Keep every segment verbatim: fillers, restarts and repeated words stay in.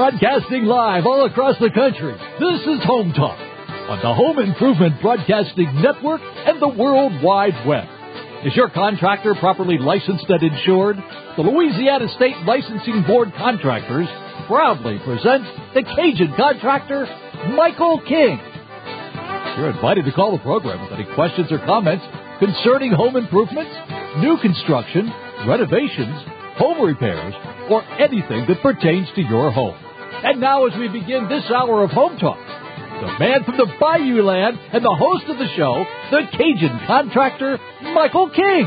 Broadcasting live all across the country, this is Home Talk on the Home Improvement Broadcasting Network and the World Wide Web. Is your contractor properly licensed and insured? The Louisiana State Licensing Board Contractors proudly presents the Cajun contractor, Michael King. You're invited to call the program with any questions or comments concerning home improvements, new construction, renovations, home repairs, or anything that pertains to your home. And now as we begin this hour of Home Talk, the man from the Bayou Land and the host of the show, the Cajun contractor, Michael King.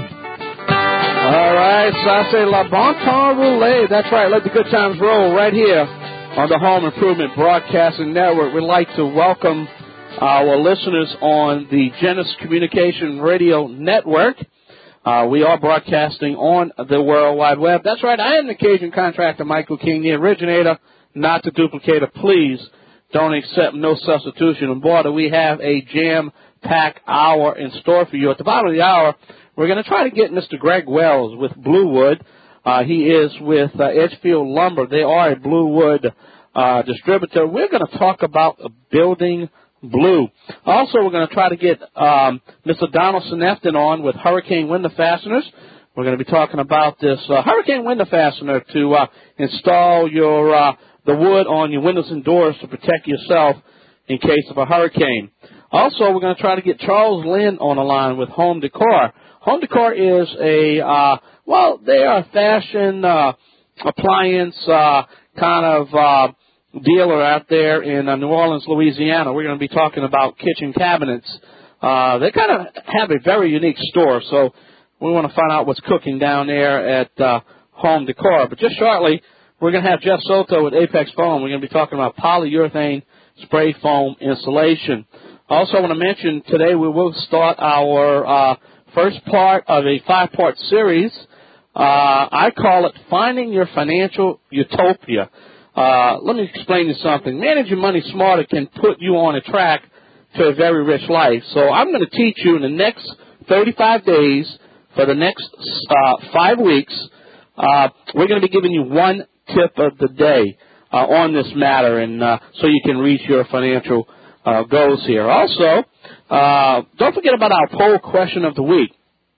All right, so I say la bon temps roulette. That's right, let the good times roll right here on the Home Improvement Broadcasting Network. We'd like to welcome our listeners on the Genesis Communication Radio Network. Uh, we are broadcasting on the World Wide Web. That's right, I am the Cajun contractor, Michael King, the originator, not the duplicator. Please don't accept no substitution. And boy, do we have a jam-packed hour in store for you. At the bottom of the hour, we're going to try to get Mister Greg Wells with Bluewood. Uh, he is with uh, Edgefield Lumber. They are a Bluewood uh, distributor. We're going to talk about building blue. Also, we're going to try to get um, Mister Donald Senefton on with Hurricane Window Fasteners. We're going to be talking about this uh, Hurricane Window Fastener to uh, install your uh, the wood on your windows and doors to protect yourself in case of a hurricane. Also, we're going to try to get Charles Lynn on the line with Home Decor. Home Decor is a, uh, well, they are a fashion uh, appliance uh, kind of uh, dealer out there in uh, New Orleans, Louisiana. We're going to be talking about kitchen cabinets. Uh, they kind of have a very unique store, so we want to find out what's cooking down there at uh, Home Decor. But just shortly, we're going to have Jeff Soto with Apex Foam. We're going to be talking about polyurethane spray foam insulation. Also, I want to mention today we will start our uh, first part of a five-part series. Uh, I call it Finding Your Financial Utopia. Uh, let me explain you something. Managing money smarter can put you on a track to a very rich life. So I'm going to teach you in the next thirty-five days, for the next uh, five weeks, uh, we're going to be giving you one tip of the day uh, on this matter, and uh, so you can reach your financial uh, goals here. Also, uh, don't forget about our poll question of the week.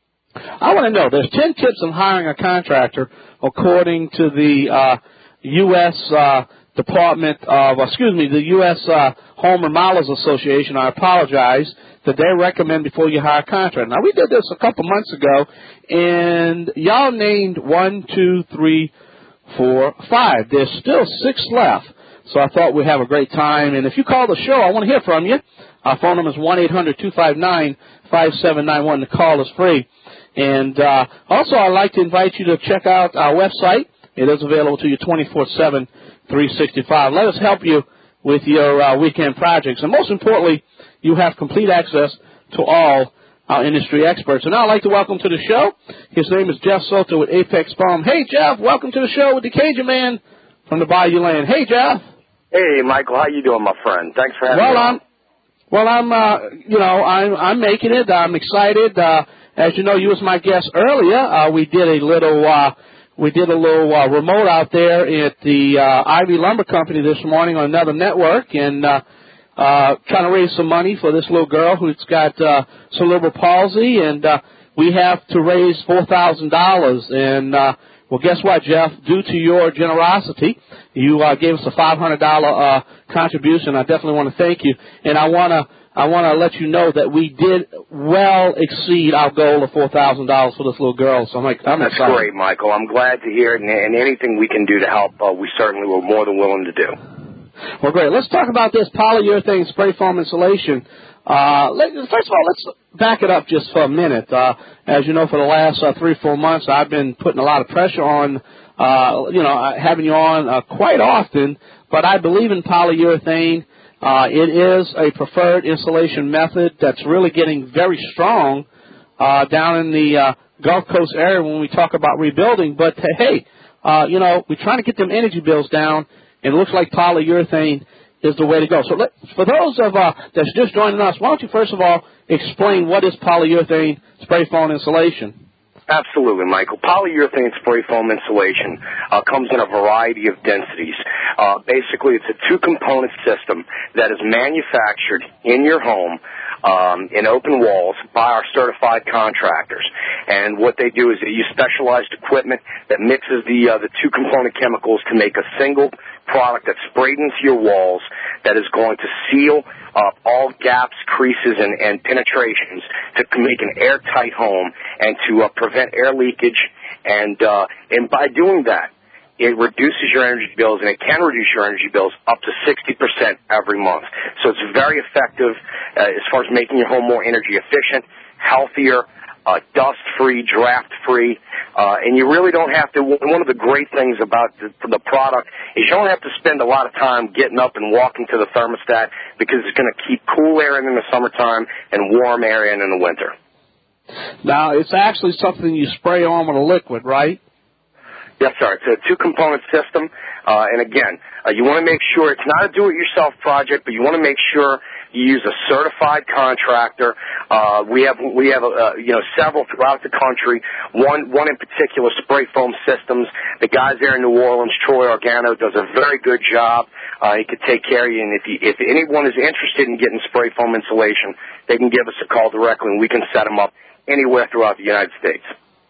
I want to know, there's ten tips on hiring a contractor according to the uh, U S Uh, Department of, excuse me, the U S Uh, Home Remodelers Association, I apologize, that they recommend before you hire a contractor. Now, we did this a couple months ago, and y'all named one, two, three, four, five. There's still six left, so I thought we'd have a great time. And if you call the show, I want to hear from you. Our phone number is one eight hundred two five nine five seven nine one. The call is free. And uh, also, I'd like to invite you to check out our website. It is available to you twenty-four seven, three sixty-five. Let us help you with your uh, weekend projects. And most importantly, you have complete access to all our industry experts. And now I'd like to welcome to the show, his name is Jeff Soto with Apex Foam. Hey, Jeff, welcome to the show with the Cajun Man from the Bayou Land. Hey, Jeff. Hey, Michael, how you doing, my friend? Thanks for having well, me on. I'm, well, I'm, uh, you know, I'm, I'm making it. I'm excited. Uh, as you know, you was my guest earlier. Uh, we did a little, uh, we did a little uh, remote out there at the uh, Ivy Lumber Company this morning on another network, and uh, uh, trying to raise some money for this little girl who's got uh, cerebral palsy, and uh, we have to raise four thousand dollars. And, uh, well, guess what, Jeff? Due to your generosity, you uh, gave us a five hundred dollars uh, contribution. I definitely want to thank you. And I want to I want to let you know that we did well exceed our goal of four thousand dollars for this little girl. So I'm like, I'm That's excited. great, Michael. I'm glad to hear it, and, and anything we can do to help, uh, we certainly were more than willing to do. Well, great. Let's talk about this polyurethane spray foam insulation. Uh, let, first of all, let's back it up just for a minute. Uh, as you know, for the last uh, three, four months, I've been putting a lot of pressure on, uh, you know, having you on uh, quite often, but I believe in polyurethane. Uh, it is a preferred insulation method that's really getting very strong uh, down in the uh, Gulf Coast area when we talk about rebuilding. But, hey, uh, you know, we're trying to get them energy bills down, and it looks like polyurethane is the way to go. So let, for those of uh, that's just joining us, why don't you first of all explain what is polyurethane spray foam insulation? Absolutely, Michael. Polyurethane spray foam insulation uh, comes in a variety of densities. Uh, basically, it's a two-component system that is manufactured in your home um, in open walls by our certified contractors. And what they do is they use specialized equipment that mixes the uh, the two-component chemicals to make a single product that's sprayed into your walls that is going to seal up all gaps, creases, and, and penetrations to make an airtight home and to uh, prevent air leakage. And uh, and by doing that, it reduces your energy bills, and it can reduce your energy bills up to sixty percent every month. So it's very effective uh, as far as making your home more energy efficient, healthier, uh, dust-free, draft-free, uh, and you really don't have to. One of the great things about the, the product is you don't have to spend a lot of time getting up and walking to the thermostat because it's going to keep cool air in in the summertime and warm air in in the winter. Now, it's actually something you spray on with a liquid, right? Yes, sir. It's a two-component system, uh, and again, uh, you want to make sure it's not a do-it-yourself project, but you want to make sure you use a certified contractor. Uh, we have we have uh, you know several throughout the country. One one in particular, Spray Foam Systems. The guys there in New Orleans, Troy Organo, does a very good job. Uh, he could take care of you, and if you, if anyone is interested in getting spray foam insulation, they can give us a call directly, and we can set them up anywhere throughout the United States.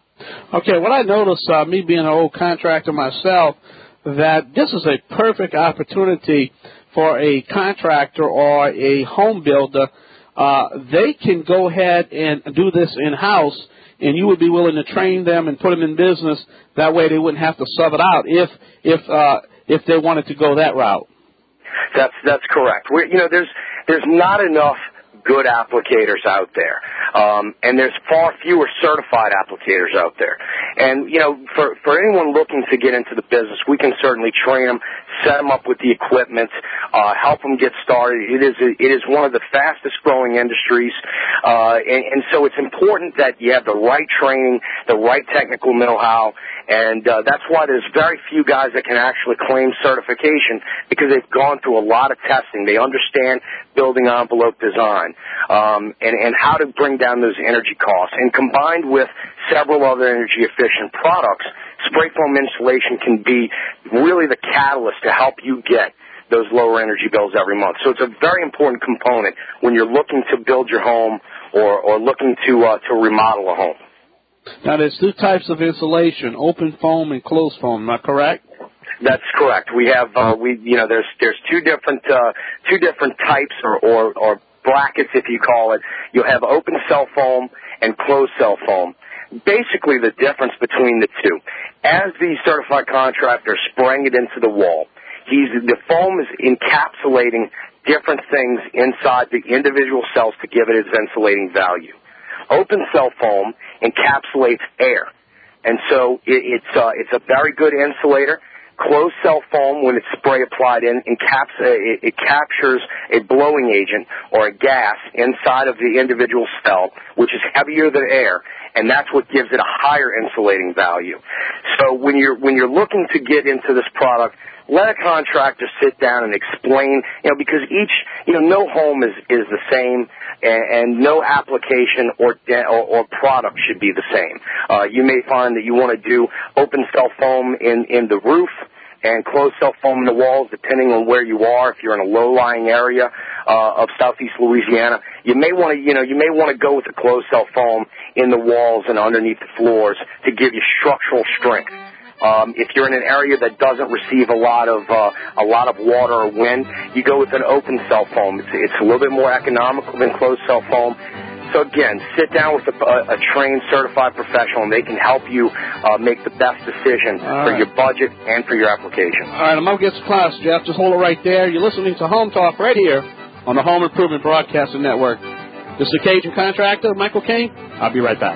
Okay, what I noticed, uh, me being an old contractor myself, that this is a perfect opportunity for a contractor or a home builder. Uh, they can go ahead and do this in-house, and you would be willing to train them and put them in business. That way they wouldn't have to sub it out if if uh, if they wanted to go that route. That's that's correct. We're, you know, there's there's not enough good applicators out there, um, and there's far fewer certified applicators out there. And you know, for for anyone looking to get into the business, we can certainly train them, set them up with the equipment, uh, help them get started. It is a, it is one of the fastest growing industries, uh, and, and so it's important that you have the right training, the right technical know-how. And uh, that's why there's very few guys that can actually claim certification, because they've gone through a lot of testing. They understand building envelope design um, and, and how to bring down those energy costs. And combined with several other energy-efficient products, spray foam insulation can be really the catalyst to help you get those lower energy bills every month. So it's a very important component when you're looking to build your home or, or looking to uh, to remodel a home. Now, there's two types of insulation: open foam and closed foam. Am I correct? That's correct. We have uh, we you know there's there's two different uh, two different types or, or or brackets, if you call it. You'll have open cell foam and closed cell foam. Basically, the difference between the two, as the certified contractor is spraying it into the wall, he's the foam is encapsulating different things inside the individual cells to give it its insulating value. Open cell foam encapsulates air, and so it, it's uh, it's a very good insulator. Closed cell foam, when it's spray applied in, encaps, uh, it, it captures a blowing agent or a gas inside of the individual cell, which is heavier than air, and that's what gives it a higher insulating value. So when you're when you're looking to get into this product, let a contractor sit down and explain, you know, because each, you know, no home is, is the same, and, and no application or, or or product should be the same. Uh, you may find that you want to do open cell foam in, in the roof and closed cell foam in the walls, depending on where you are. If you're in a low-lying area uh, of southeast Louisiana, you may want to, you know, you may want to go with the closed cell foam in the walls and underneath the floors to give you structural strength. Um, if you're in an area that doesn't receive a lot of uh, a lot of water or wind, you go with an open cell foam. It's, it's a little bit more economical than closed cell foam. So again, sit down with a, a, a trained, certified professional, and they can help you uh, make the best decision All for right. your budget and for your application. All right, I'm going to get to class, Jeff. Just hold it right there. You're listening to Home Talk right here on the Home Improvement Broadcasting Network. This is the Cajun Contractor, Michael Kane. I'll be right back.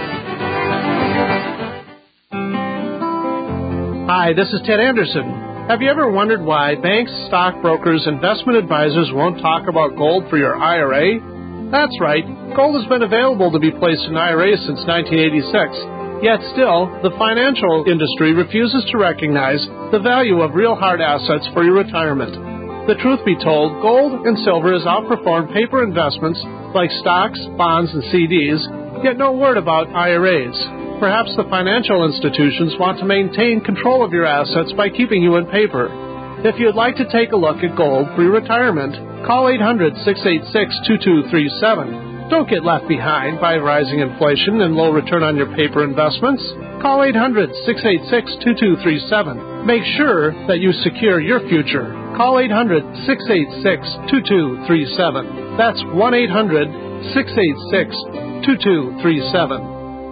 Hi, this is Ted Anderson. Have you ever wondered why banks, stockbrokers, investment advisors won't talk about gold for your I R A? That's right. Gold has been available to be placed in I R As since nineteen eighty-six. Yet still, the financial industry refuses to recognize the value of real hard assets for your retirement. The truth be told, gold and silver has outperformed paper investments like stocks, bonds, and C Ds, yet no word about I R As. Perhaps the financial institutions want to maintain control of your assets by keeping you in paper. If you'd like to take a look at gold for your retirement, call eight hundred, six eight six, two two three seven. Don't get left behind by rising inflation and low return on your paper investments. Call eight hundred, six eight six, two two three seven. Make sure that you secure your future. Call eight hundred, six eight six, two two three seven. That's one eight hundred, six eight six, two two three seven.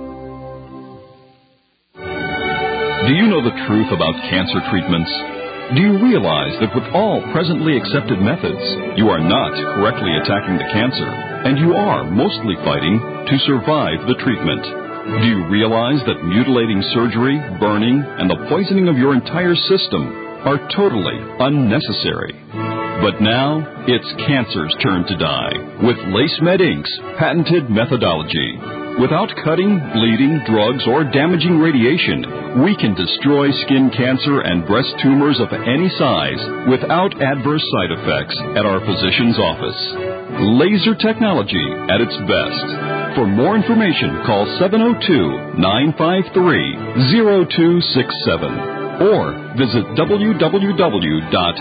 Do you know the truth about cancer treatments? Do you realize that with all presently accepted methods, you are not correctly attacking the cancer, and you are mostly fighting to survive the treatment? Do you realize that mutilating surgery, burning, and the poisoning of your entire system are totally unnecessary? But now, it's cancer's turn to die with LaceMed Incorporated's patented methodology. Without cutting, bleeding, drugs, or damaging radiation, we can destroy skin cancer and breast tumors of any size without adverse side effects at our physician's office. Laser technology at its best. For more information, call seven oh two, nine five three, oh two six seven or visit w w w dot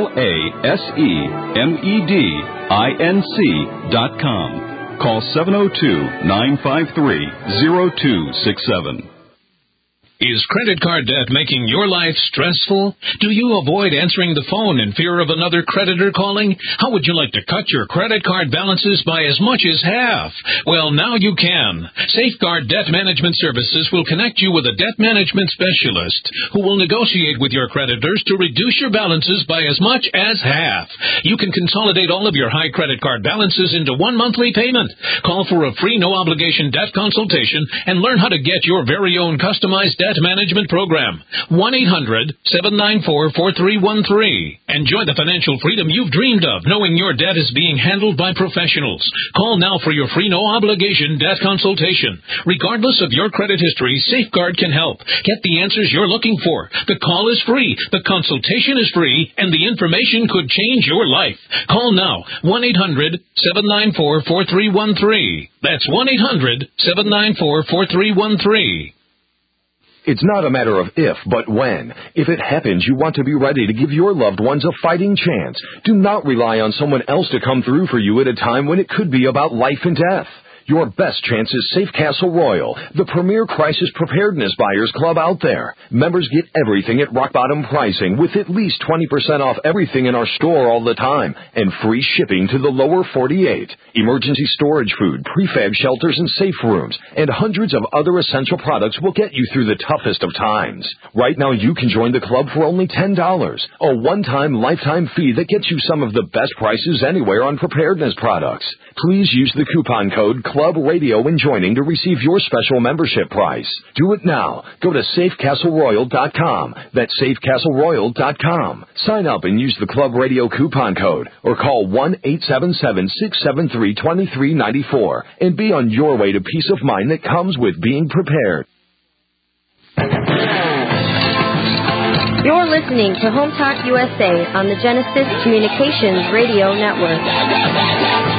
lasemedinc dot com. Call seven oh two, nine five three, oh two six seven. Is credit card debt making your life stressful? Do you avoid answering the phone in fear of another creditor calling? How would you like to cut your credit card balances by as much as half? Well, now you can. Safeguard Debt Management Services will connect you with a debt management specialist who will negotiate with your creditors to reduce your balances by as much as half. You can consolidate all of your high credit card balances into one monthly payment. Call for a free no-obligation debt consultation and learn how to get your very own customized debt management program. one eight hundred, seven nine four, four three one three. Enjoy the financial freedom you've dreamed of, knowing your debt is being handled by professionals. Call now for your free no-obligation debt consultation. Regardless of your credit history, Safeguard can help. Get the answers you're looking for. The call is free, the consultation is free, and the information could change your life. Call now, one eight hundred, seven nine four, four three one three. That's one eight hundred, seven nine four, four three one three. It's not a matter of if, but when. If it happens, you want to be ready to give your loved ones a fighting chance. Do not rely on someone else to come through for you at a time when it could be about life and death. Your best chance is Safe Castle Royal, the premier crisis preparedness buyers club out there. Members get everything at rock bottom pricing with at least twenty percent off everything in our store all the time and free shipping to the lower forty-eight. Emergency storage food, prefab shelters and safe rooms, and hundreds of other essential products will get you through the toughest of times. Right now you can join the club for only ten dollars, a one-time lifetime fee that gets you some of the best prices anywhere on preparedness products. Please use the coupon code Club Radio when joining to receive your special membership price. Do it now. Go to safe castle royal dot com. That's safe castle royal dot com. Sign up and use the Club Radio coupon code or call one eight seven seven, six seven three, two three nine four and be on your way to peace of mind that comes with being prepared. You're listening to Home Talk U S A on the Genesis Communications Radio Network.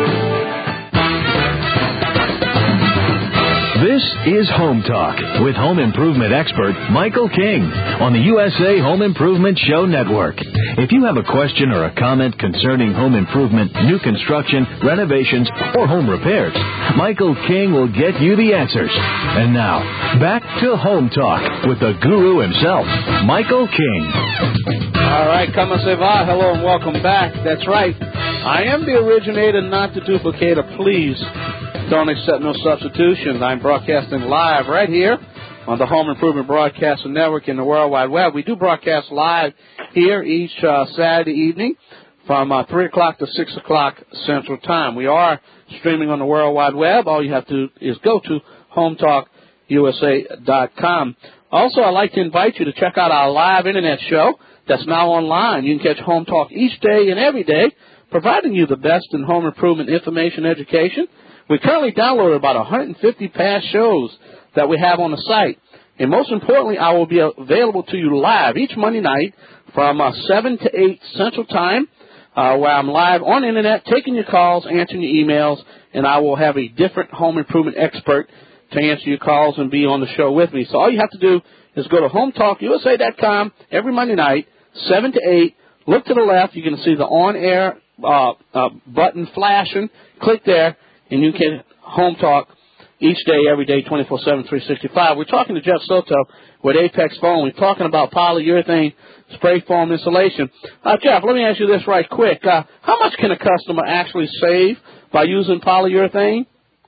This is Home Talk with home improvement expert Michael King on the U S A Home Improvement Show Network. If you have a question or a comment concerning home improvement, new construction, renovations, or home repairs, Michael King will get you the answers. And now, back to Home Talk with the guru himself, Michael King. All right, como se va? Hello and welcome back. That's right. I am the originator, not the duplicator. Please don't accept no substitutions. I'm broadcasting live right here on the Home Improvement Broadcasting Network in the World Wide Web. We do broadcast live here each uh, Saturday evening from uh, three o'clock to six o'clock Central Time. We are streaming on the World Wide Web. All you have to do is go to home talk u s a dot com. Also, I'd like to invite you to check out our live Internet show that's now online. You can catch Home Talk each day and every day, providing you the best in home improvement information and education. We currently downloaded about one hundred fifty past shows that we have on the site. And most importantly, I will be available to you live each Monday night from uh, seven to eight Central Time, uh, where I'm live on the Internet, taking your calls, answering your emails, and I will have a different home improvement expert to answer your calls and be on the show with me. So all you have to do is go to home talk u s a dot com every Monday night, seven to eight. Look to the left. You can see the on-air uh, uh, button flashing. Click there, and you can Home Talk each day, every day, twenty-four seven, three sixty-five. We're talking to Jeff Soto with Apex Foam. We're talking about polyurethane spray foam insulation. Uh, Jeff, let me ask you this right quick. Uh, how much can a customer actually save by using polyurethane?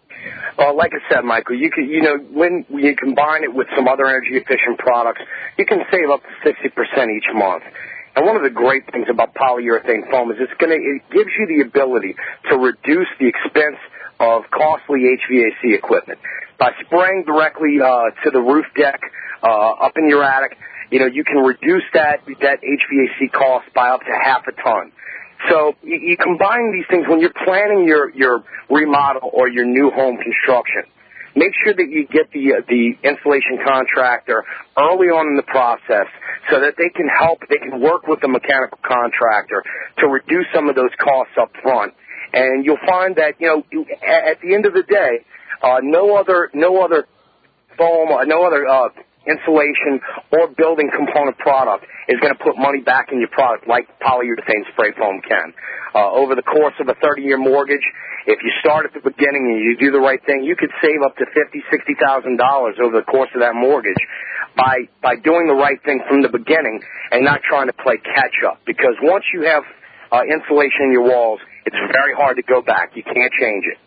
Well, like I said, Michael, you can, you know, when you combine it with some other energy-efficient products, you can save up to sixty percent each month. And one of the great things about polyurethane foam is it's going to, it gives you the ability to reduce the expense of costly H V A C equipment. By spraying directly uh, to the roof deck uh, up in your attic, you know, you can reduce that, that H V A C cost by up to half a ton. So you, you combine these things when you're planning your, your remodel or your new home construction. Make sure that you get the uh, the installation contractor early on in the process so that they can help, they can work with the mechanical contractor to reduce some of those costs up front. And you'll find that, you know, at the end of the day, uh, no other no other foam, uh, no other uh, insulation or building component product is going to put money back in your product like polyurethane spray foam can. Uh, over the course of a thirty-year mortgage, if you start at the beginning and you do the right thing, you could save up to fifty thousand dollars, sixty thousand dollars over the course of that mortgage by by doing the right thing from the beginning and not trying to play catch up. Because once you have uh, insulation in your walls, it's very hard to go back. You can't change it.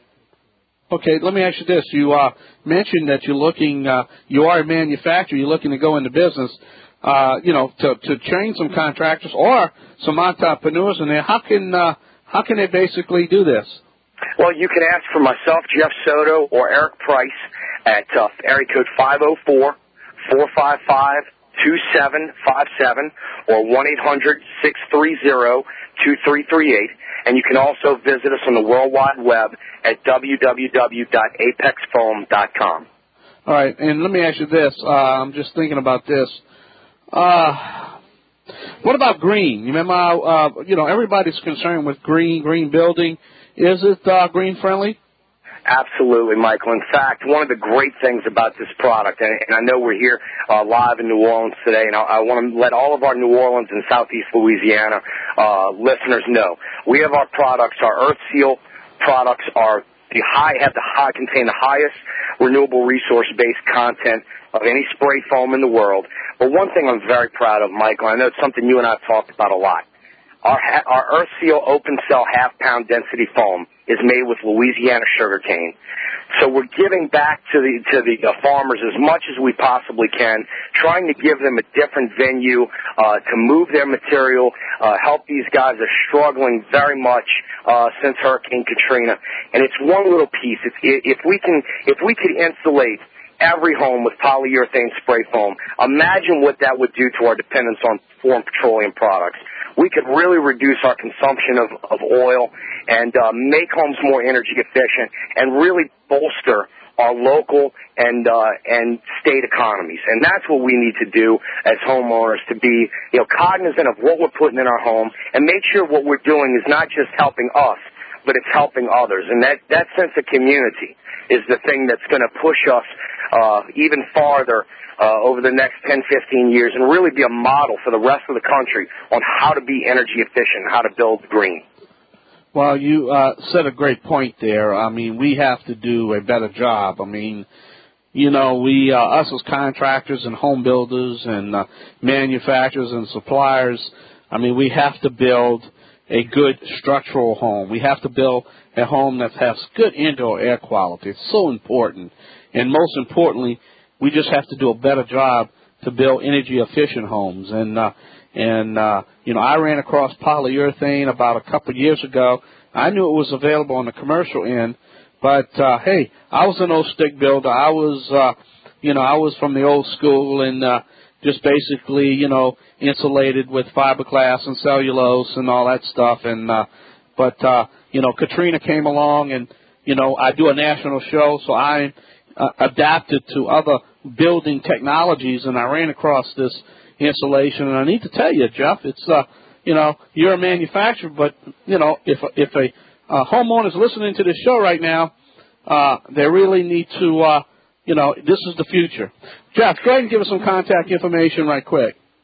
Okay, let me ask you this. You uh, mentioned that you're looking, uh, you are a manufacturer, you're looking to go into business, uh, you know, to, to train some contractors or some entrepreneurs in there. How can, uh, how can they basically do this? Well, you can ask for myself, Jeff Soto, or Eric Price at uh, area code five oh four, four five five, two seven five seven or one eight hundred, six three zero, two three three eight. And you can also visit us on the World Wide Web at w w w dot apex foam dot com. All right, and let me ask you this. Uh, I'm just thinking about this. Uh, what about green? You remember how, uh, you know, everybody's concerned with green, green building. Is it uh, green friendly? Absolutely, Michael. In fact, one of the great things about this product, and, and I know we're here uh, live in New Orleans today, and I, I want to let all of our New Orleans and Southeast Louisiana uh, listeners know, we have our products, our Earth Seal products are the high, have the high, contain the highest renewable resource-based content of any spray foam in the world. But one thing I'm very proud of, Michael, I know it's something you and I have talked about a lot. Our, our Earth Seal open cell half pound density foam is made with Louisiana sugarcane. So we're giving back to the to the uh, farmers as much as we possibly can, trying to give them a different venue uh, to move their material, uh, help these guys that are struggling very much uh, since Hurricane Katrina. And it's one little piece. It's, if we can, if we could insulate every home with polyurethane spray foam, imagine what that would do to our dependence on foreign petroleum products. We could really reduce our consumption of, of oil and uh, make homes more energy efficient and really bolster our local and uh, and state economies. And that's what we need to do as homeowners, to be, you know, cognizant of what we're putting in our home and make sure what we're doing is not just helping us, but it's helping others. And that, that sense of community is the thing that's going to push us uh, even farther Uh, over the next ten, fifteen years and really be a model for the rest of the country on how to be energy efficient, how to build green. Well, you uh, said a great point there. I mean, we have to do a better job. I mean, you know, we, uh, us as contractors and home builders and uh, manufacturers and suppliers, I mean, we have to build a good structural home. We have to build a home that has good indoor air quality. It's so important. And most importantly, we just have to do a better job to build energy-efficient homes. And, uh, and uh, you know, I ran across polyurethane about a couple of years ago. I knew it was available on the commercial end, but, uh, hey, I was an old stick builder. I was, uh, you know, I was from the old school and uh, just basically, you know, insulated with fiberglass and cellulose and all that stuff. And uh, but, uh, you know, Katrina came along and, you know, I do a national show, so I uh, adapted to other building technologies, and I ran across this insulation. And I need to tell you, Jeff, it's, uh, you know, you're a manufacturer, but, you know, if, if a uh, homeowner is listening to this show right now, uh, they really need to, uh, you know, this is the future. Jeff, go ahead and give us some contact information right quick.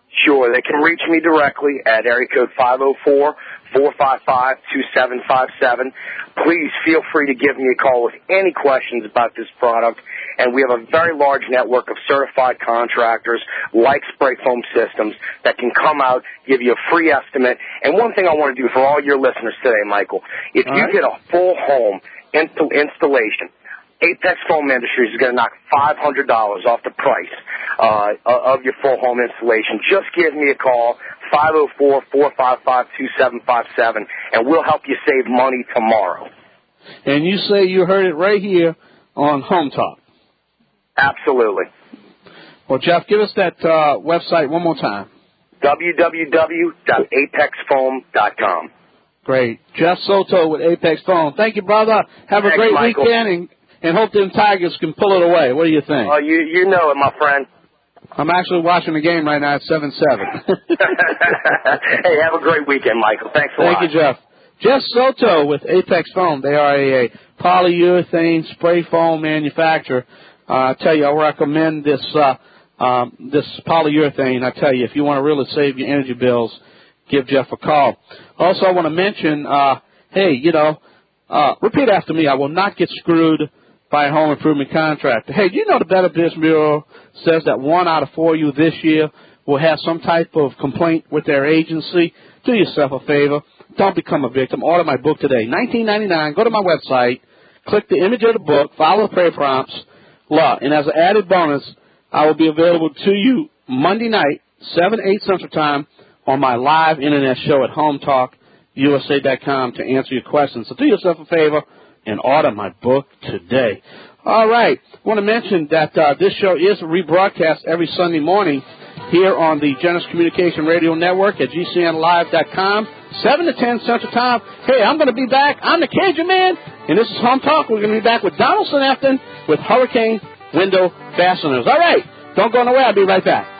Sure, they can reach me directly at area code five oh four, four five five, two seven five seven. Please feel free to give me a call with any questions about this product. And we have a very large network of certified contractors like Spray Foam Systems that can come out, give you a free estimate. And one thing I want to do for all your listeners today, Michael, if all you right. get a full home inst- installation, Apex Foam Industries is going to knock five hundred dollars off the price uh, of your full home installation. Just give me a call, five oh four, four five five, two seven five seven, and we'll help you save money tomorrow. And you say you heard it right here on Home Talk. Absolutely. Well, Jeff, give us that uh, website one more time. w w w dot apex foam dot com. Great. Jeff Soto with Apex Foam. Thank you, brother. Have Thanks, a great Michael. weekend, and, and hope them Tigers can pull it away. What do you think? Oh, you you know it, my friend. I'm actually watching the game right now at seven seven. Hey, have a great weekend, Michael. Thanks a Thank lot. Thank you, Jeff. Jeff Soto with Apex Foam. They are a, a polyurethane spray foam manufacturer. Uh, I tell you, I recommend this uh, um, this polyurethane. I tell you, if you want to really save your energy bills, give Jeff a call. Also, I want to mention, uh, hey, you know, uh, repeat after me. I will not get screwed by a home improvement contractor. Hey, do you know the Better Business Bureau says that one out of four of you this year will have some type of complaint with their agency? Do yourself a favor. Don't become a victim. Order my book today. nineteen ninety-nine. Go to my website. Click the image of the book. Follow the prayer prompts. Law. And as an added bonus, I will be available to you Monday night, seven, eight Central Time, on my live Internet show at home talk u s a dot com to answer your questions. So do yourself a favor and order my book today. All right. I want to mention that uh, this show is rebroadcast every Sunday morning here on the Genesis Communication Radio Network at g c n live dot com, seven to ten Central Time. Hey, I'm going to be back. I'm the Cajun Man, and this is Home Talk. We're going to be back with Donaldson Afton with Hurricane Window Fasteners. All right. Don't go nowhere. I'll be right back.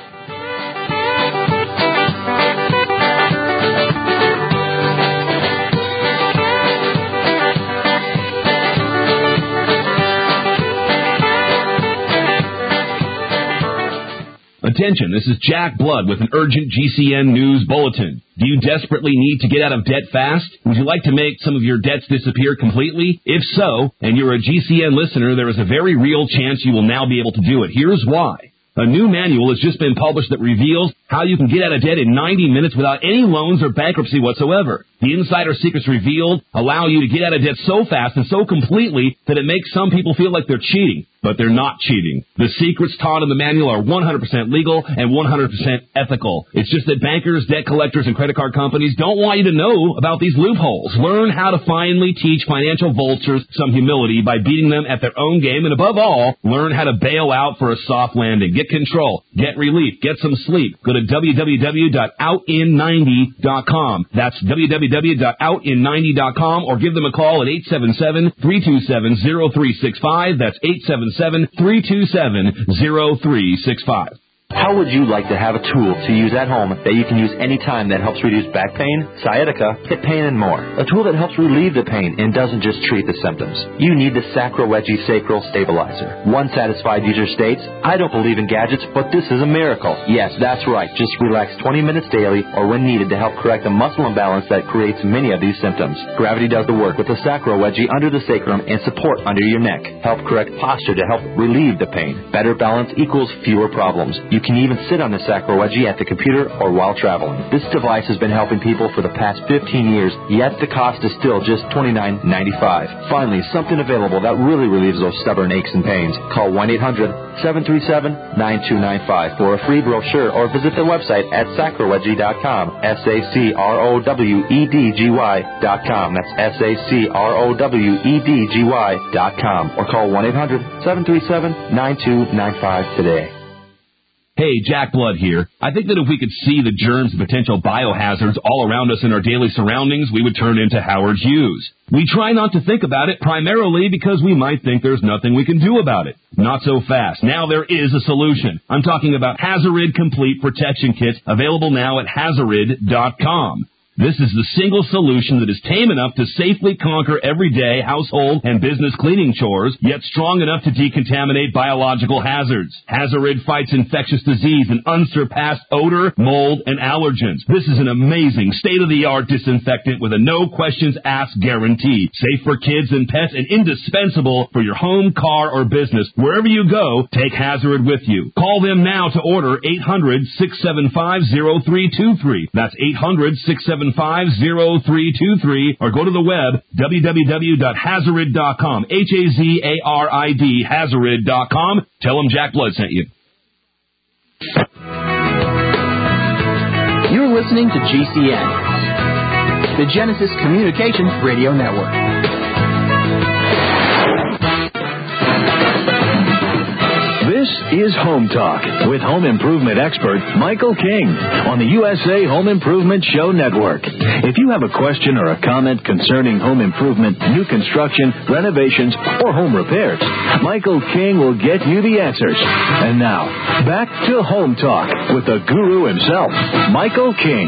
Attention, this is Jack Blood with an urgent G C N News Bulletin. Do you desperately need to get out of debt fast? Would you like to make some of your debts disappear completely? If so, and you're a G C N listener, there is a very real chance you will now be able to do it. Here's why. A new manual has just been published that reveals how you can get out of debt in ninety minutes without any loans or bankruptcy whatsoever. The insider secrets revealed allow you to get out of debt so fast and so completely that it makes some people feel like they're cheating. But they're not cheating. The secrets taught in the manual are one hundred percent legal and one hundred percent ethical. It's just that bankers, debt collectors, and credit card companies don't want you to know about these loopholes. Learn how to finally teach financial vultures some humility by beating them at their own game. And above all, learn how to bail out for a soft landing. Get control. Get relief. Get some sleep. Go to w w w dot out in ninety dot com. That's w w w dot out in ninety dot com, or give them a call at eight seven seven, three two seven, zero three six five. That's eight seven seven, three two seven, zero three six five. How would you like to have a tool to use at home that you can use anytime that helps reduce back pain, sciatica, hip pain, and more? A tool that helps relieve the pain and doesn't just treat the symptoms. You need the Sacro-Wedgie Sacral Stabilizer. One satisfied user states, I don't believe in gadgets, but this is a miracle. Yes, that's right. Just relax twenty minutes daily or when needed to help correct the muscle imbalance that creates many of these symptoms. Gravity does the work with the Sacro-Wedgie under the sacrum and support under your neck. Help correct posture to help relieve the pain. Better balance equals fewer problems. You You can even sit on the Sacro-Wedgie at the computer or while traveling. This device has been helping people for the past fifteen years, yet the cost is still just twenty-nine ninety-five. Finally, something available that really relieves those stubborn aches and pains. Call one eight hundred, seven three seven, nine two nine five for a free brochure or visit their website at sacrowedgie dot com. S A C R O W E D G Y dot com. That's S A C R O W E D G Y dot com. Or call one eight hundred, seven three seven, nine two nine five today. Hey, Jack Blood here. I think that if we could see the germs and potential biohazards all around us in our daily surroundings, we would turn into Howard Hughes. We try not to think about it primarily because we might think there's nothing we can do about it. Not so fast. Now there is a solution. I'm talking about Hazarid Complete Protection Kits, available now at hazarid dot com. This is the single solution that is tame enough to safely conquer everyday household and business cleaning chores, yet strong enough to decontaminate biological hazards. Hazarid fights infectious disease and unsurpassed odor, mold, and allergens. This is an amazing state-of-the-art disinfectant with a no-questions-asked guarantee. Safe for kids and pets and indispensable for your home, car, or business. Wherever you go, take Hazarid with you. Call them now to order eight hundred, six seven five, zero three two three. That's eight hundred, six seven five, zero three two three, or go to the web, w w w dot hazarid dot com, H A Z A R I D, hazarid dot com. Tell them Jack Blood sent you. You're listening to G C N, the Genesis Communications Radio Network. This is Home Talk with home improvement expert Michael King on the U S A Home Improvement Show Network. If you have a question or a comment concerning home improvement, new construction, renovations, or home repairs, Michael King will get you the answers. And now, back to Home Talk with the guru himself, Michael King.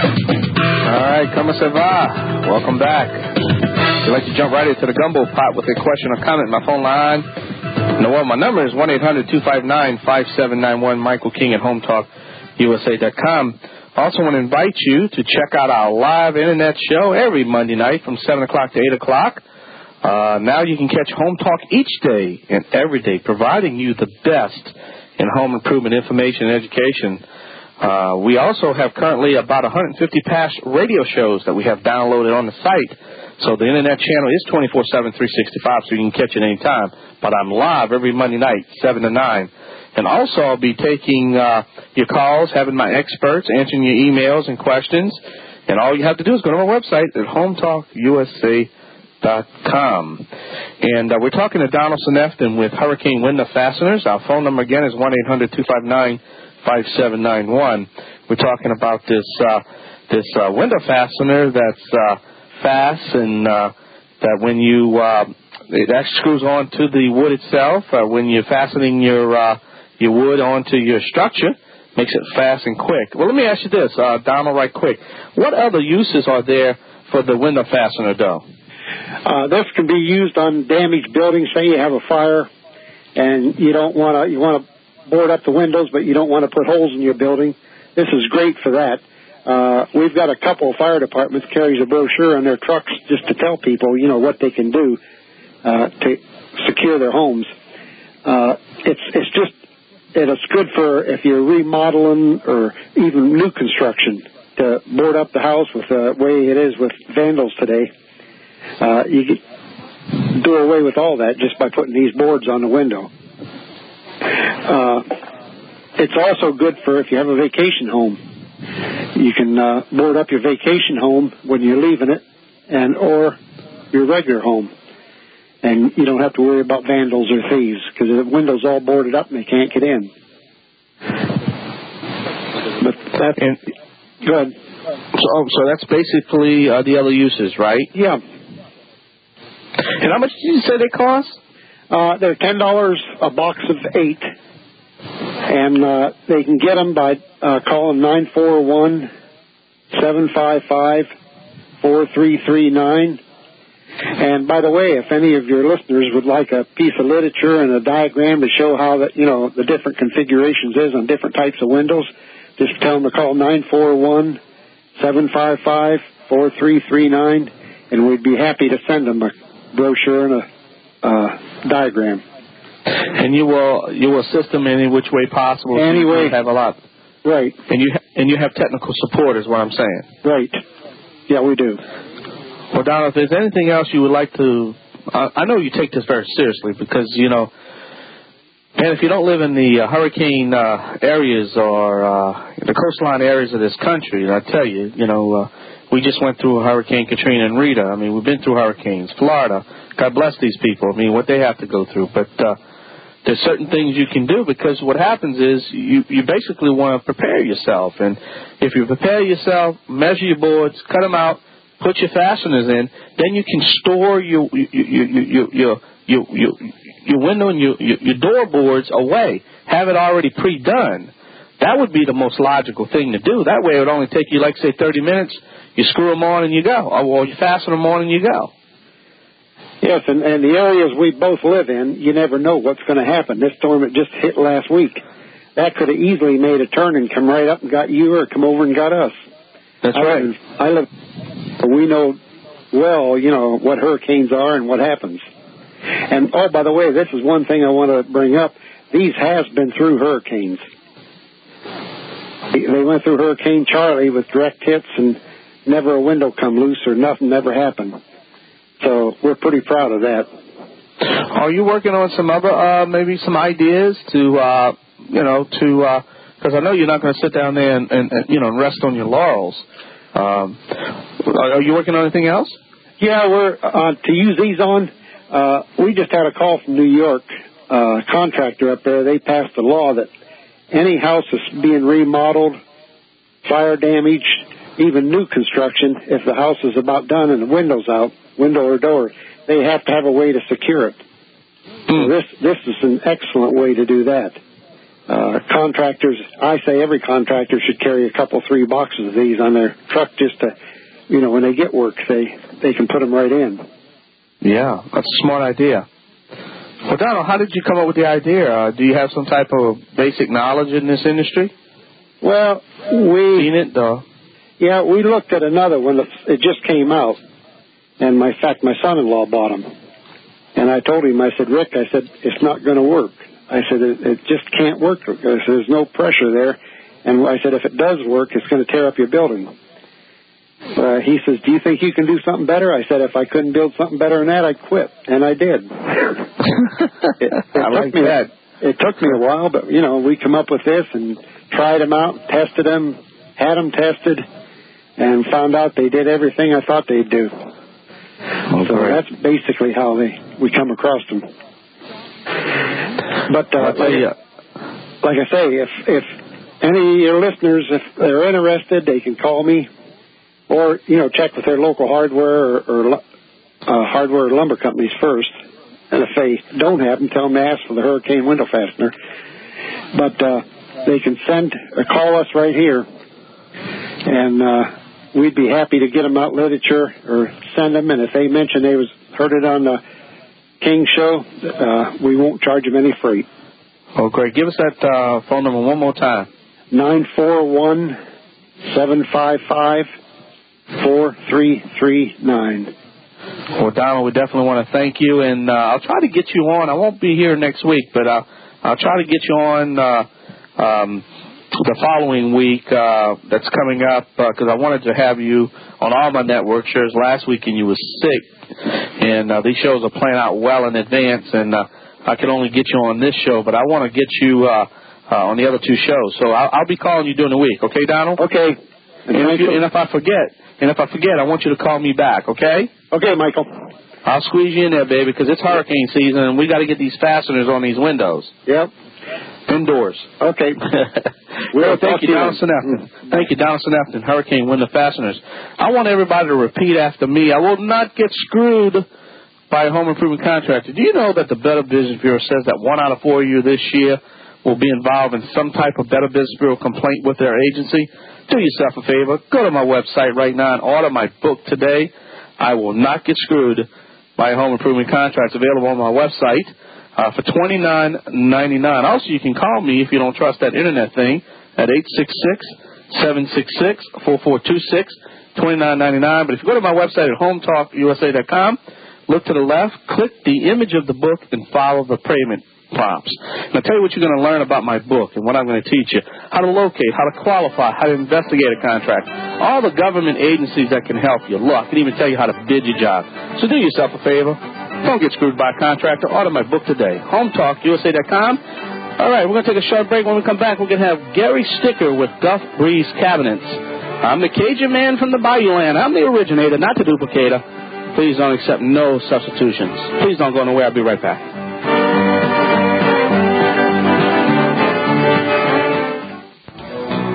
All right, como se va? Welcome back. If you'd like to jump right into the gumbo pot with a question or comment, my phone line. No, well, my number is one eight hundred, two five nine, five seven nine one, Michael King at home talk U S A dot com. I also want to invite you to check out our live internet show every Monday night from seven o'clock to eight o'clock. Uh, now you can catch Home Talk each day and every day, providing you the best in home improvement information and education. Uh, we also have currently about one hundred fifty past radio shows that we have downloaded on the site. So the internet channel is twenty-four seven, three sixty-five, so you can catch it any time. But I'm live every Monday night, seven to nine. And also I'll be taking uh, your calls, having my experts, answering your emails and questions. And all you have to do is go to my website at home talk U S A dot com. And uh, we're talking to Donald Senefton with Hurricane Window Fasteners. Our phone number again is one eight hundred, two five nine, five seven nine one. We're talking about this uh, this uh, window fastener that's uh, fast and uh, that when you uh, it actually screws onto the wood itself. Uh, when you're fastening your uh, your wood onto your structure, makes it fast and quick. Well, let me ask you this, uh, Donald, right quick. What other uses are there for the window fastener, though? Uh, this can be used on damaged buildings. Say you have a fire and you don't want to you want to board up the windows, but you don't want to put holes in your building. This is great for that. Uh, we've got a couple of fire departments carries a brochure on their trucks just to tell people, you know, what they can do uh, to secure their homes. Uh, it's it's just it's good for if you're remodeling or even new construction to board up the house with the way it is with vandals today. Uh, you can do away with all that just by putting these boards on the window. Uh, it's also good for if you have a vacation home. You can uh, board up your vacation home when you're leaving it, and or your regular home, and you don't have to worry about vandals or thieves because the window's all boarded up and they can't get in. But that's and, go ahead. So, so that's basically uh, the other uses, right? Yeah. And how much did you say they cost? Uh, they're ten dollars a box of eight, and uh, they can get them by uh, calling nine four one, seven five five, four three three nine. And by the way, if any of your listeners would like a piece of literature and a diagram to show how that you know the different configurations is on different types of windows, just tell them to call nine four one, seven five five, four three three nine, and we'd be happy to send them a brochure and a uh, diagram. And you will you will assist them any which way possible. Any so way. You have a lot. Right. And you ha- and you have technical support, is what I'm saying. Right. Yeah, we do. Well, Donald, if there's anything else you would like to, uh, I know you take this very seriously because you know, and if you don't live in the uh, hurricane uh, areas or uh, the coastline areas of this country, I tell you, you know. Uh, We just went through Hurricane Katrina and Rita. I mean, we've been through hurricanes. Florida, God bless these people. I mean, what they have to go through. But uh, there's certain things you can do because what happens is you, you basically want to prepare yourself. And if you prepare yourself, measure your boards, cut them out, put your fasteners in, then you can store your your your your your, your, your, your window and your, your, your door boards away. Have it already pre-done. That would be the most logical thing to do. That way it would only take you, like, say, thirty minutes. you screw them on and you go, or you fasten them on and you go. Yes, and, and the areas we both live in, you never know what's going to happen. This storm that just hit last week, that could have easily made a turn and come right up and got you, or come over and got us. That's I right. Live, I live, so we know well, you know, what hurricanes are and what happens. And, oh, by the way, this is one thing I want to bring up. These has been through hurricanes. They went through Hurricane Charlie with direct hits and never a window come loose or nothing never happened. So we're pretty proud of that. Are you working on some other, uh, maybe some ideas to, uh, you know, to, because uh, I know you're not going to sit down there and, and, and, you know, rest on your laurels. Um, are you working on anything else? Yeah, we're, uh, to use these on, uh, we just had a call from New York, uh, contractor up there. They passed a law that any house that's being remodeled, fire damaged, even new construction, if the house is about done and the window's out, window or door, they have to have a way to secure it. Mm. So this this is an excellent way to do that. Uh, contractors, I say every contractor should carry a couple, three boxes of these on their truck just to, you know, when they get work, they, they can put them right in. Yeah, that's a smart idea. Well, Donald, how did you come up with the idea? Uh, do you have some type of basic knowledge in this industry? Well, we... Seen it, though? Yeah, we looked at another one. It just came out. And, my, in fact, my son-in-law bought them. And I told him, I said, Rick, I said, it's not going to work. I said, it, it just can't work. I said, there's no pressure there. And I said, if it does work, it's going to tear up your building. Uh, he says, do you think you can do something better? I said, if I couldn't build something better than that, I'd quit. And I did. it, it I like me, that. It took me a while, but, you know, we come up with this and tried them out, tested them, had them tested, and found out they did everything I thought they'd do. Oh, so great. That's basically how they we come across them. But uh, like, you, like I say, if if any of your listeners, if they're interested, they can call me, or you know, check with their local hardware or, or uh, hardware lumber companies first. And if they don't have them, tell them to ask for the hurricane window fastener. But uh, they can send or call us right here, and uh, we'd be happy to get them out literature or send them. And if they mention they was heard it on the King Show, uh, we won't charge them any freight. Oh, great. Give us that uh, phone number one more time. nine four one, seven five five, four three three nine. Well, Donald, we definitely want to thank you, and uh, I'll try to get you on. I won't be here next week, but I'll, I'll try to get you on uh, um, the following week uh, that's coming up, because uh, I wanted to have you on all my network shows. Last weekend you was sick, and uh, these shows are planned out well in advance, and uh, I could only get you on this show, but I want to get you uh, uh, on the other two shows. So I'll, I'll be calling you during the week, okay, Donald? Okay. And if, you, and if I forget, and if I forget, I want you to call me back, okay? Okay, Michael. I'll squeeze you in there, baby, because it's hurricane season, and we got to get these fasteners on these windows. Yep. Indoors. Okay. Well, thank you, Donald Senefton. Thank you, Donald Senefton, Hurricane Window Fasteners. I want everybody to repeat after me. I will not get screwed by a home improvement contractor. Do you know that the Better Business Bureau says that one out of four of you this year will be involved in some type of Better Business Bureau complaint with their agency? Do yourself a favor. Go to my website right now and order my book today. I will not get screwed by a home improvement contract. It's available on my website uh, for twenty-nine ninety-nine. Also, you can call me if you don't trust that internet thing at eight six six, seven six six, four four two six, twenty-nine ninety-nine. But if you go to my website at home talk U S A dot com, look to the left, click the image of the book, and follow the payment prompts. And I'll tell you what you're going to learn about my book and what I'm going to teach you. How to locate, how to qualify, how to investigate a contract. All the government agencies that can help you. Look, I can even tell you how to bid your job. So do yourself a favor. Don't get screwed by a contractor. Order my book today. home talk U S A dot com. All right, we're going to take a short break. When we come back, we're going to have Gary Sticker with Duff Breeze Cabinets. I'm the Cajun man from the Bayou Land. I'm the originator, not the duplicator. Please don't accept no substitutions. Please don't go nowhere. I'll be right back.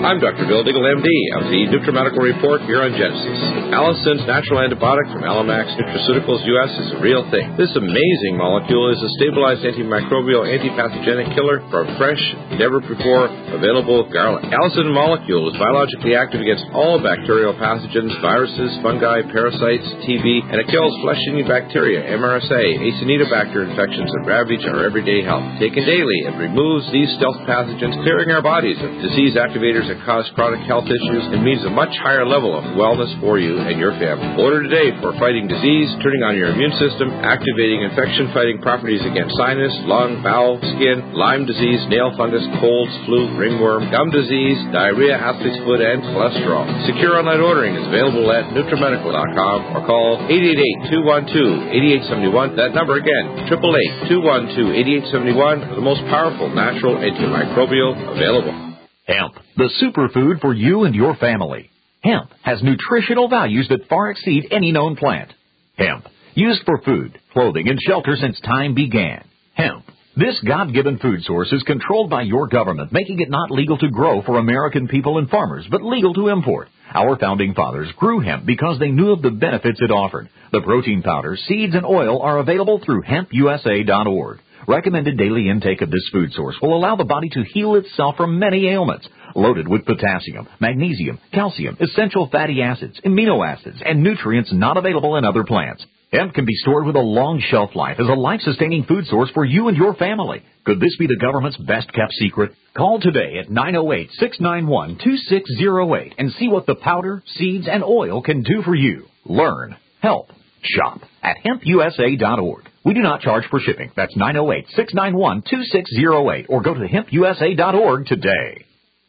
I'm Doctor Bill Diggle, M D, of the NutriMedical Report here on Genesis. Allison's natural antibiotic from Alamax Nutraceuticals U S is a real thing. This amazing molecule is a stabilized antimicrobial, antipathogenic killer from fresh, never-before available garlic. Allison molecule is biologically active against all bacterial pathogens, viruses, fungi, parasites, T B, and it kills flesh-eating bacteria, M R S A, Acinetobacter infections that ravage our everyday health. Taken daily, it removes these stealth pathogens, clearing our bodies of disease activators that cause chronic health issues and means a much higher level of wellness for you and your family. Order today for fighting disease, turning on your immune system, activating infection-fighting properties against sinus, lung, bowel, skin, Lyme disease, nail fungus, colds, flu, ringworm, gum disease, diarrhea, athlete's foot, and cholesterol. Secure online ordering is available at Nutrimedical dot com or call eight eight eight, two one two, eight eight seven one. That number again, eight eight eight, two one two, eight eight seven one, the most powerful natural antimicrobial available. Hemp, the superfood for you and your family. Hemp has nutritional values that far exceed any known plant. Hemp, used for food, clothing, and shelter since time began. Hemp, this God-given food source is controlled by your government, making it not legal to grow for American people and farmers, but legal to import. Our founding fathers grew hemp because they knew of the benefits it offered. The protein powder, seeds, and oil are available through hemp U S A dot org. Recommended daily intake of this food source will allow the body to heal itself from many ailments. Loaded with potassium, magnesium, calcium, essential fatty acids, amino acids, and nutrients not available in other plants. Hemp can be stored with a long shelf life as a life-sustaining food source for you and your family. Could this be the government's best-kept secret? Call today at nine oh eight, six nine one, two six oh eight and see what the powder, seeds, and oil can do for you. Learn, help, shop at hemp U S A dot org. We do not charge for shipping. That's nine oh eight, six nine one, two six oh eight or go to hemp U S A dot org today.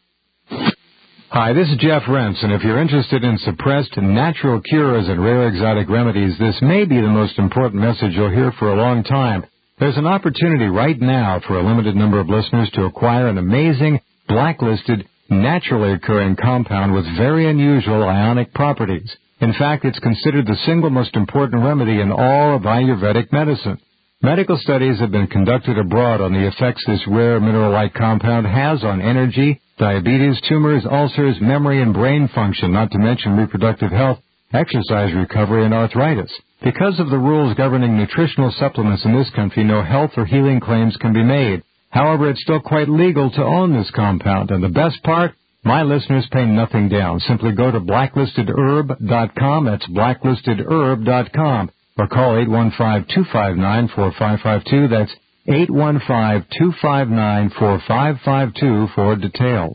Hi, this is Jeff Rents, and if you're interested in suppressed natural cures and rare exotic remedies, this may be the most important message you'll hear for a long time. There's an opportunity right now for a limited number of listeners to acquire an amazing, blacklisted, naturally occurring compound with very unusual ionic properties. In fact, it's considered the single most important remedy in all of Ayurvedic medicine. Medical studies have been conducted abroad on the effects this rare mineral-like compound has on energy, diabetes, tumors, ulcers, memory, and brain function, not to mention reproductive health, exercise recovery, and arthritis. Because of the rules governing nutritional supplements in this country, no health or healing claims can be made. However, it's still quite legal to own this compound, and the best part, my listeners pay nothing down. Simply go to blacklisted herb dot com, that's blacklisted herb dot com, or call eight one five, two five nine, four five five two, that's eight one five, two five nine, four five five two for details.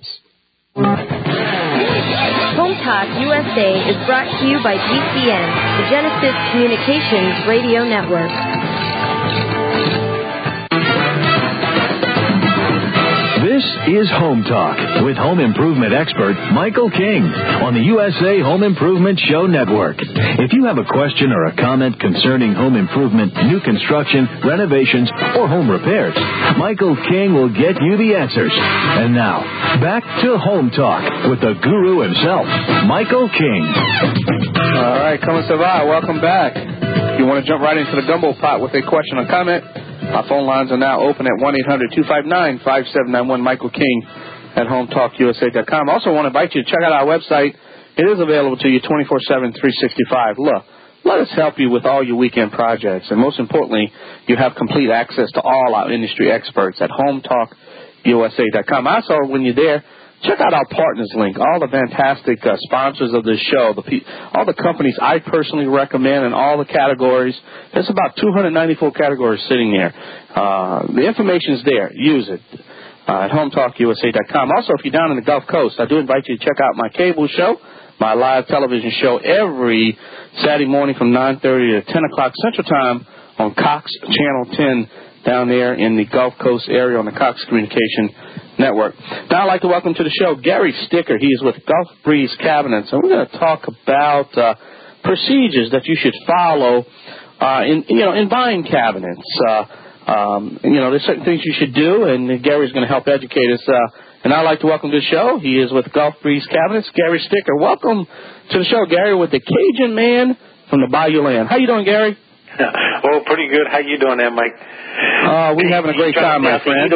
Home Talk U S A is brought to you by G C N, the Genesis Communications Radio Network. This is Home Talk with home improvement expert Michael King on the U S A Home Improvement Show Network. If you have a question or a comment concerning home improvement, new construction, renovations, or home repairs, Michael King will get you the answers. And now, back to Home Talk with the guru himself, Michael King. All right, come and survive. Welcome back. If you want to jump right into the gumbo pot with a question or comment, our phone lines are now open at one eight hundred, two five nine, five seven nine one. Michael King at home talk U S A dot com. Also want to invite you to check out our website. It is available to you twenty-four seven, three sixty-five. Look, let us help you with all your weekend projects. And most importantly, you have complete access to all our industry experts at home talk U S A dot com. Also, when you're there, check out our partners link, all the fantastic uh, sponsors of this show, the pe- all the companies I personally recommend in all the categories. There's about two hundred ninety-four categories sitting there. Uh, the information's there. Use it uh, at home talk U S A dot com. Also, if you're down in the Gulf Coast, I do invite you to check out my cable show, my live television show, every Saturday morning from nine thirty to ten o'clock Central Time on Cox Channel ten down there in the Gulf Coast area on the Cox Communication Network. Now I'd like to welcome to the show Gary Sticker. He is with Gulf Breeze Cabinets, and we're going to talk about uh, procedures that you should follow uh, in you know in buying cabinets. Uh, um, you know, there's certain things you should do, and Gary's going to help educate us. Uh, and I'd like to welcome to the show. He is with Gulf Breeze Cabinets, Gary Sticker. Welcome to the show, Gary, with the Cajun Man from the Bayou Land. How you doing, Gary? Well, pretty good. How you doing there, Mike? Uh, we're having a great time, my friend. Or what?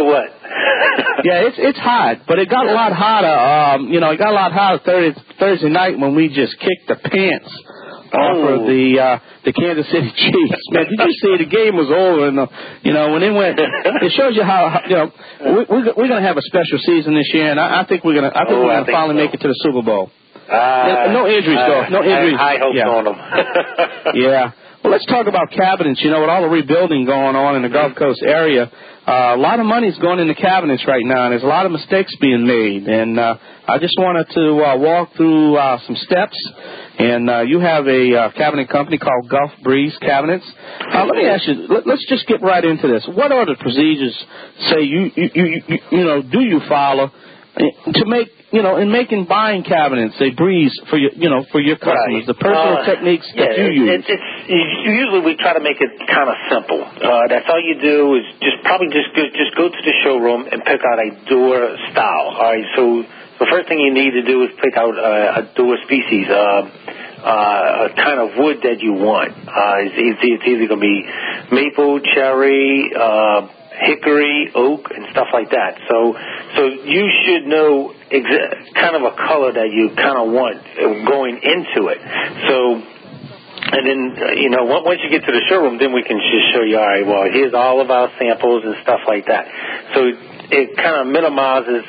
Yeah, it's it's hot, but it got a lot hotter. Um, you know, it got a lot hotter Thursday, Thursday night when we just kicked the pants off oh. of the uh, the Kansas City Chiefs. Man, did you see the game was over? And the, you know, when it went, it shows you how you know we, we we're going to have a special season this year, and I, I think we're going to I think oh, we're going to finally so. make it to the Super Bowl. Uh, no, no injuries, though. No injuries. I, I hope yeah. on them. Yeah. Well, let's talk about cabinets. You know, with all the rebuilding going on in the Gulf Coast area, uh, a lot of money's going into cabinets right now, and there's a lot of mistakes being made. And uh, I just wanted to uh, walk through uh, some steps. And uh, you have a uh, cabinet company called Gulf Breeze Cabinets. Uh, let me ask you. Let, let's just get right into this. What are the procedures? Say you you you you, you know do you follow to make you know in making buying cabinets a breeze for your you know for your customers, right. the personal uh, techniques yeah, that you it, use? It, it's, usually we try to make it kind of simple. Uh, that's all you do is just probably just go, just go to the showroom and pick out a door style. All right, so the first thing you need to do is pick out uh, a door species, uh, uh, a kind of wood that you want. Uh, it's, it's, it's either going to be maple, cherry, uh, hickory, oak, and stuff like that. So, so you should know exa- kind of a color that you kind of want going into it. So, and then uh, you know, once you get to the showroom, then we can just show you. All right, well, here's all of our samples and stuff like that. So it kind of minimizes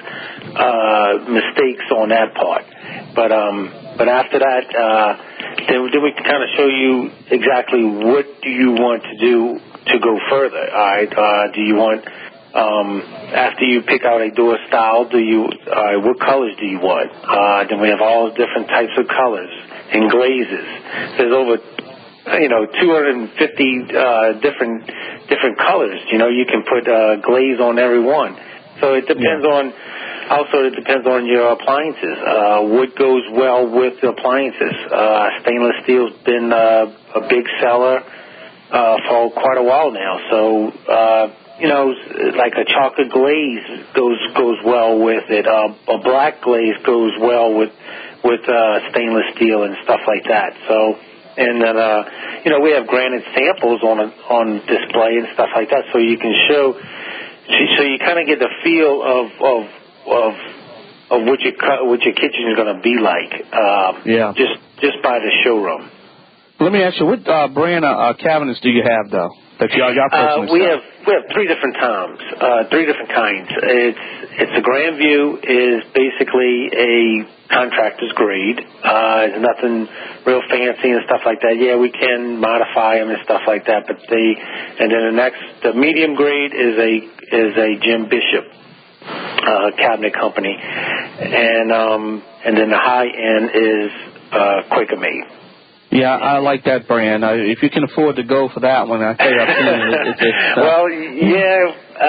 uh, mistakes on that part. But um, but after that, uh, then then we can kind of show you exactly what do you want to do to go further. All right, uh, do you want um, after you pick out a door style, do you uh, what colors do you want? Uh, then we have all different types of colors and glazes. There's over you know two hundred fifty uh, different different colors. You know, you can put uh, glaze on every one. So it depends yeah. on. Also, it depends on your appliances. Uh, wood goes well with the appliances. Uh, stainless steel's been uh, a big seller uh, for quite a while now. So, uh, you know, like a chocolate glaze goes goes well with it. Uh, a black glaze goes well with with uh, stainless steel and stuff like that. So, and then uh, you know, we have granite samples on a, on display and stuff like that, so you can show. So you kind of get the feel of of of of what your what your kitchen is going to be like. Um, yeah. Just just by the showroom. Let me ask you, what uh, brand of uh, cabinets do you have though that y'all y'all personally uh, we sell? have we have three different times, uh, three different kinds. It's it's a Grandview is basically a contractor's grade. Uh, it's nothing real fancy and stuff like that. Yeah, we can modify them and stuff like that, but they and then the next the medium grade is a is a Jim Bishop uh, cabinet company, and um, and then the high end is uh, Quaker Made. Yeah, I like that brand. Uh, if you can afford to go for that one, I tell you, I've seen it. It's, it's, uh, well, yeah.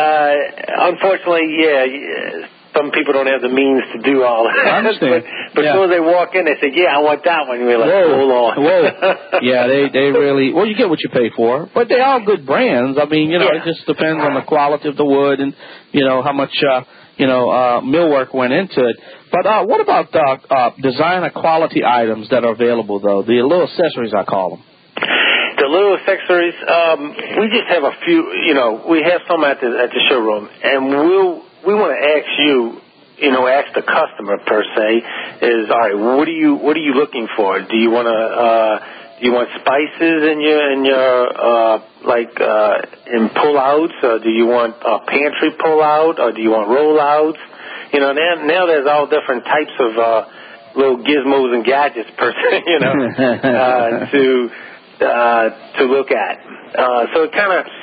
Uh, unfortunately, yeah. Some people don't have the means to do all that. I understand. but but yeah. as soon as they walk in, they say, "Yeah, I want that one." And we're like, Whoa. "Hold on." Whoa. Yeah, they they really. Well, you get what you pay for, but they are good brands. I mean, you know, yeah. it just depends on the quality of the wood and you know how much uh, you know uh, millwork went into it. But uh, what about uh, uh, designer quality items that are available though? The little accessories, I call them. The little accessories, um, we just have a few. You know, we have some at the at the showroom, and we'll. We want to ask you, you know, ask the customer per se, is all right. What are you What are you looking for? Do you want to uh, do you want spices in your in your uh, like uh, in pullouts, or do you want a pantry pullout, or do you want rollouts? You know, now now there's all different types of uh, little gizmos and gadgets per se, you know, uh, to uh, to look at. Uh, so it kind of.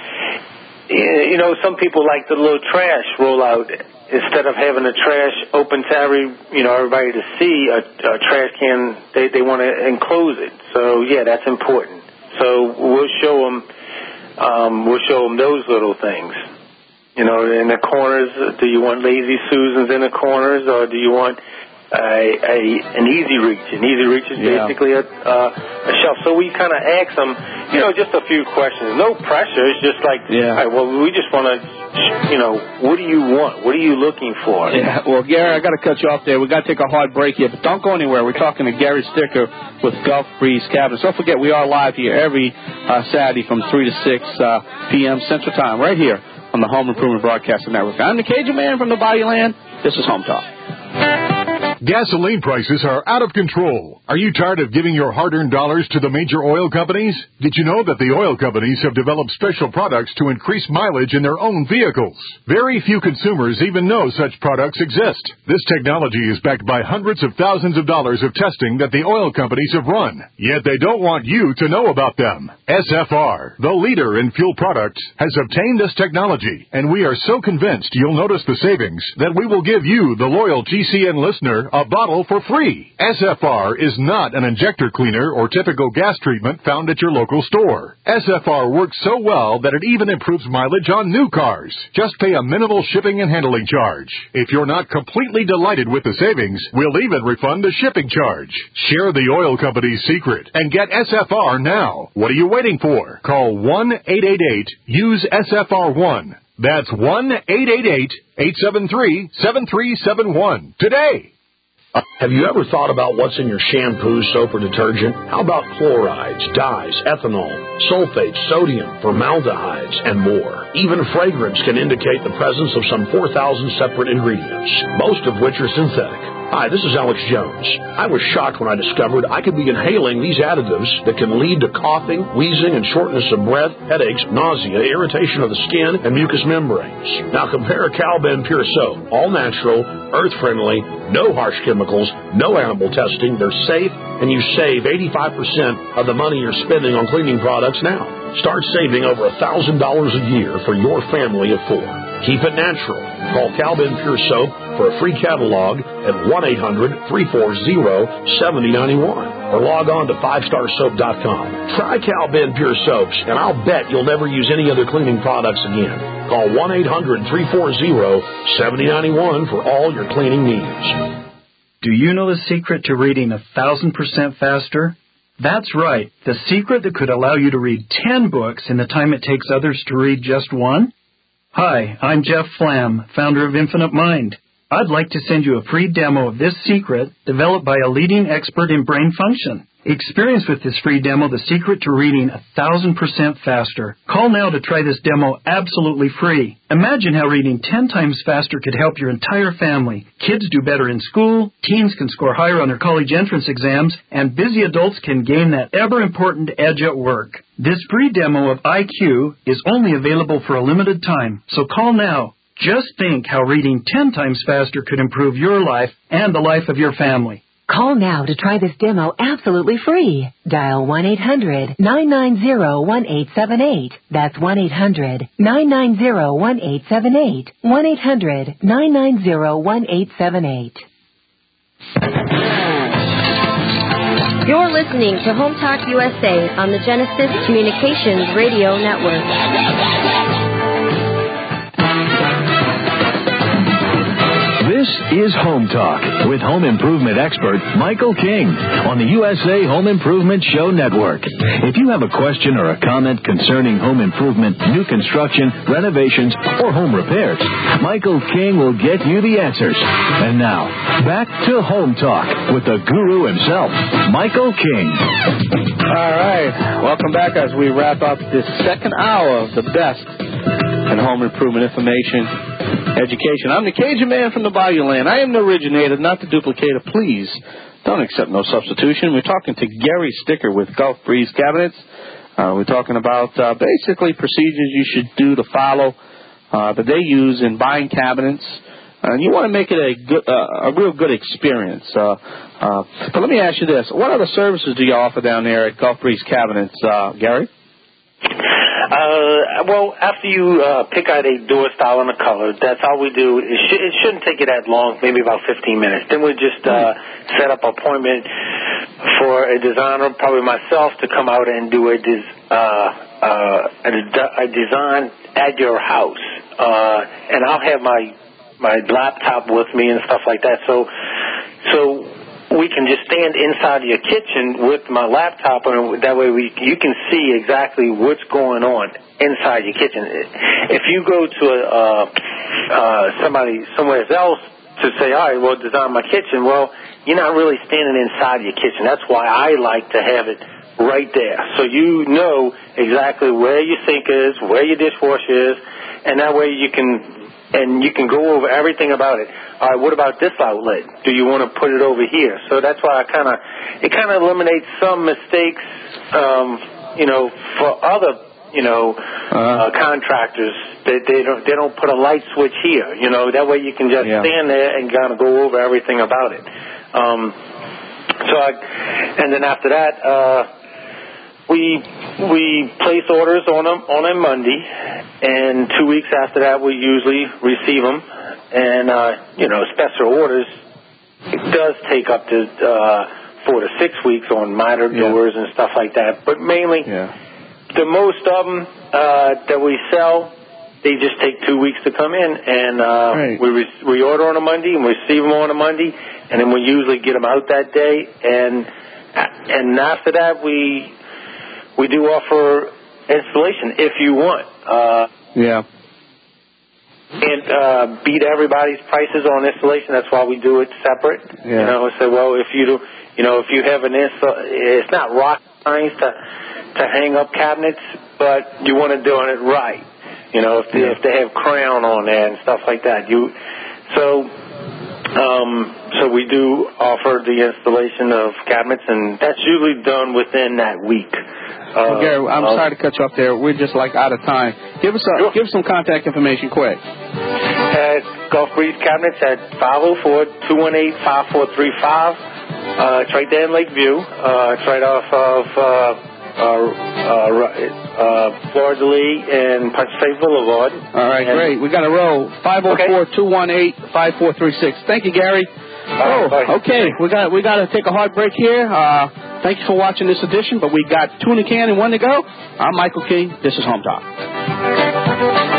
You know, some people like the little trash rollout. Instead of having the trash open to every, you know, everybody to see, a, a trash can, they, they want to enclose it. So, yeah, that's important. So we'll show them, um, we'll show them those little things. You know, in the corners, do you want lazy Susans in the corners, or do you want a, a an easy reach? An easy reach is yeah. basically a, uh, a shelf. So we kind of ask them, you know, just a few questions. No pressure. It's just like, yeah. all right, well, we just want to, you know, what do you want? What are you looking for? Yeah, well, Gary, I got to cut you off there. We got to take a hard break here, but don't go anywhere. We're talking to Gary Sticker with Gulf Breeze Cabinets. Don't forget, we are live here every uh, Saturday from three to six uh, p.m. Central Time, right here on the Home Improvement Broadcasting Network. I'm the Cajun Man from the Bayou Land. This is Home Talk. Gasoline prices are out of control. Are you tired of giving your hard-earned dollars to the major oil companies? Did you know that the oil companies have developed special products to increase mileage in their own vehicles? Very few consumers even know such products exist. This technology is backed by hundreds of thousands of dollars of testing that the oil companies have run. Yet they don't want you to know about them. S F R, the leader in fuel products, has obtained this technology, and we are so convinced you'll notice the savings that we will give you, the loyal G C N listener, a bottle for free. S F R is not an injector cleaner or typical gas treatment found at your local store. S F R works so well that it even improves mileage on new cars. Just pay a minimal shipping and handling charge. If you're not completely delighted with the savings, we'll even refund the shipping charge. Share the oil company's secret and get S F R now. What are you waiting for? Call one eight eight eight use S F R one. That's one eight eight eight, eight seven three, seven three seven one today. Have you ever thought about what's in your shampoo, soap, or detergent? How about chlorides, dyes, ethanol, sulfates, sodium, formaldehydes, and more? Even fragrance can indicate the presence of some four thousand separate ingredients, most of which are synthetic. Hi, this is Alex Jones. I was shocked when I discovered I could be inhaling these additives that can lead to coughing, wheezing, and shortness of breath, headaches, nausea, irritation of the skin, and mucous membranes. Now compare Cal-Ben Pure Soap, all natural, earth-friendly, no harsh chemicals, no animal testing. They're safe, and you save eighty-five percent of the money you're spending on cleaning products now. Start saving over one thousand dollars a year for your family of four. Keep it natural. Call Cal-Ben Pure Soap for a free catalog at one eight hundred, three four zero, seven zero nine one or log on to five star soap dot com. Try Cal-Ben Pure Soaps, and I'll bet you'll never use any other cleaning products again. Call one eight hundred, three four zero, seven zero nine one for all your cleaning needs. Do you know the secret to reading a thousand percent faster? That's right, the secret that could allow you to read ten books in the time it takes others to read just one? Hi, I'm Jeff Flam, founder of Infinite Mind. I'd like to send you a free demo of this secret developed by a leading expert in brain function. Experience with this free demo the secret to reading a thousand percent faster. Call now to try this demo absolutely free. Imagine how reading ten times faster could help your entire family. Kids do better in school, teens can score higher on their college entrance exams, and busy adults can gain that ever-important edge at work. This free demo of I Q is only available for a limited time, so call now. Just think how reading ten times faster could improve your life and the life of your family. Call now to try this demo absolutely free. Dial one eight hundred, nine nine zero, one eight seven eight. That's one eight hundred, nine nine zero, one eight seven eight. one eight hundred, nine nine zero, one eight seven eight. You're listening to Home Talk U S A on the Genesis Communications Radio Network. This is Home Talk with home improvement expert Michael King on the U S A Home Improvement Show Network. If you have a question or a comment concerning home improvement, new construction, renovations, or home repairs, Michael King will get you the answers. And now, back to Home Talk with the guru himself, Michael King. All right. Welcome back as we wrap up this second hour of the best in home improvement information, education. I'm the Cajun Man from the Bayou Land. I am the originator, not the duplicator. Please don't accept no substitution. We're talking to Gary Sticker with Gulf Breeze Cabinets. Uh, we're talking about uh, basically procedures you should do to follow uh, that they use in buying cabinets. Uh, and you want to make it a good, uh, a real good experience. Uh, uh, but let me ask you this: what other services do you offer down there at Gulf Breeze Cabinets, uh, Gary? Uh, well, after you uh, pick out a door style and a color, that's all we do. It, sh- it shouldn't take you that long, maybe about fifteen minutes. Then we just uh, set up an appointment for a designer, probably myself, to come out and do a, des- uh, uh, a, de- a design at your house. Uh, and I'll have my my laptop with me and stuff like that. So, so. We can just stand inside your kitchen with my laptop, and that way we you can see exactly what's going on inside your kitchen. If you go to a, uh, uh, somebody somewhere else to say, all right, well, design my kitchen, well, you're not really standing inside your kitchen. That's why I like to have it right there. So you know exactly where your sink is, where your dishwasher is, and that way you can and you can go over everything about it. All right, what about this outlet? Do you want to put it over here? So that's why I kind of it kind of eliminates some mistakes, um, you know, for other you know uh, uh, contractors. They they don't they don't put a light switch here. You know, that way you can just yeah. stand there and kind of go over everything about it. Um, so I, and then after that. Uh, We we place orders on a, on a Monday, and two weeks after that we usually receive them. And, uh, you know, special orders, it does take up to uh, four to six weeks on miter yeah. doors and stuff like that. But mainly, yeah. the most of them uh, that we sell, they just take two weeks to come in. And uh, right. we, re- we order on a Monday and we receive them on a Monday, and then we usually get them out that day. And and after that, we... We do offer installation if you want. Uh, yeah. And uh, beat everybody's prices on installation. That's why we do it separate. Yeah. You know, say, well, if you do, you know, if you have an install, it's not rocket science to to hang up cabinets, but you want to do it right. You know, if they, yeah. if they have crown on there and stuff like that. You so. Um, so we do offer the installation of cabinets, and that's usually done within that week. Uh, well, Gary, I'm uh, sorry to cut you off there. We're just like out of time. Give us a, sure. give us some contact information quick. At Gulf Breeze Cabinets at five oh four, two one eight, five four three five. Uh, it's right there in Lakeview. Uh, it's right off of uh, uh, uh, uh, Florida Lee and Pacific Boulevard. All right, and great. We got a roll. five oh four, two one eight, five four three six. Thank you, Gary. Oh, okay. We got we got to take a hard break here. Uh, thank you for watching this edition, but we got two in the can and one to go. I'm Michael King. This is Home Talk.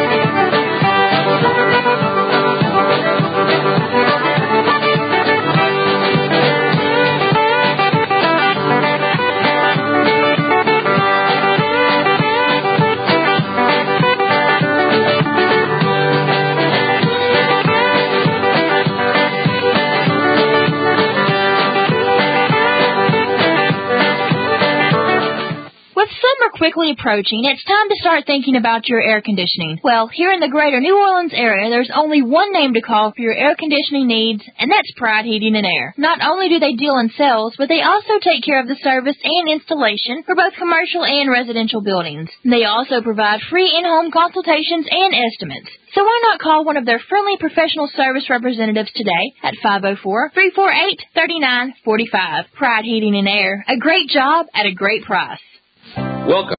Quickly approaching, it's time to start thinking about your air conditioning. Well, here in the greater New Orleans area, there's only one name to call for your air conditioning needs, and that's Pride Heating and Air. Not only do they deal in sales, but they also take care of the service and installation for both commercial and residential buildings. They also provide free in-home consultations and estimates. So why not call one of their friendly professional service representatives today at five oh four, three four eight, three nine four five. Pride Heating and Air, a great job at a great price. Welcome